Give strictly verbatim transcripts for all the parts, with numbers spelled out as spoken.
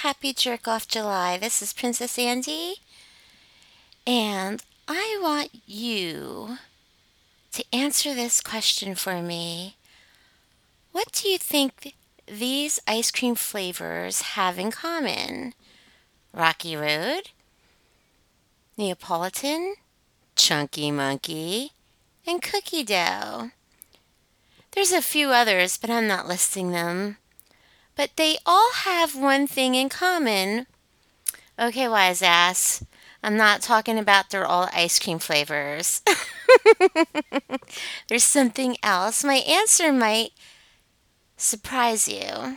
happy Jerk Off July. This is Princess Andy, and I want you to answer this question for me. What do you think these ice cream flavors have in common? Rocky Road, Neapolitan, Chunky Monkey, and Cookie Dough. There's a few others, but I'm not listing them. But they all have one thing in common. Okay, wise ass. I'm not talking about they're all ice cream flavors. There's something else. My answer might surprise you.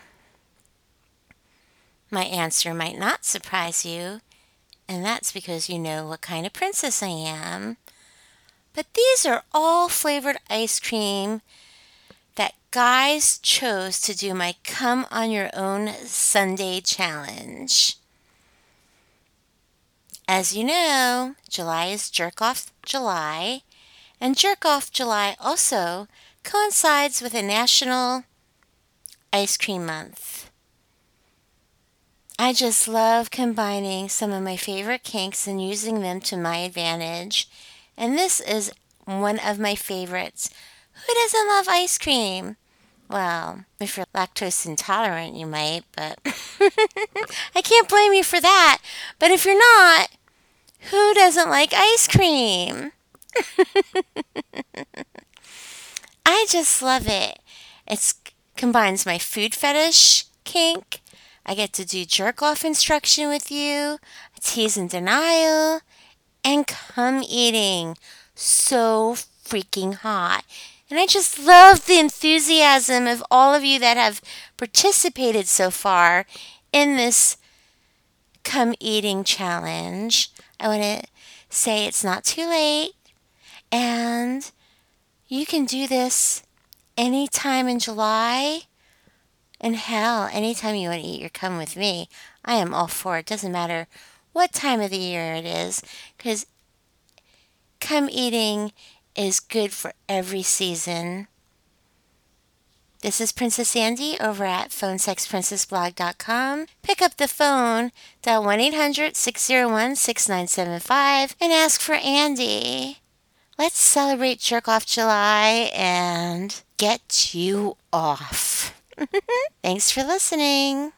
My answer might not surprise you, and that's because you know what kind of princess I am. But these are all flavored ice cream that guys chose to do my Come on Your Own Sunday challenge. As you know, July is Jerk Off July, and Jerk Off July also coincides with a National Ice Cream Month. I just love combining some of my favorite kinks and using them to my advantage, and this is one of my favorites. Who doesn't love ice cream? Well, if you're lactose intolerant, you might, but I can't blame you for that. But if you're not, who doesn't like ice cream? I just love it. It combines my food fetish kink. I get to do jerk off instruction with you, tease and denial, and cum eating. So freaking hot. And I just love the enthusiasm of all of you that have participated so far in this cum eating challenge. I want to say it's not too late, and you can do this anytime in July. And hell, anytime you want to eat your cum with me, I am all for it. Doesn't matter what time of the year it is, because cum eating is good for every season. This is Princess Andy over at phone sex princess blog dot com. Pick up the phone, dial one eight hundred six oh one six nine seven five, and ask for Andy. Let's celebrate Jerk Off July and get you off. Thanks for listening.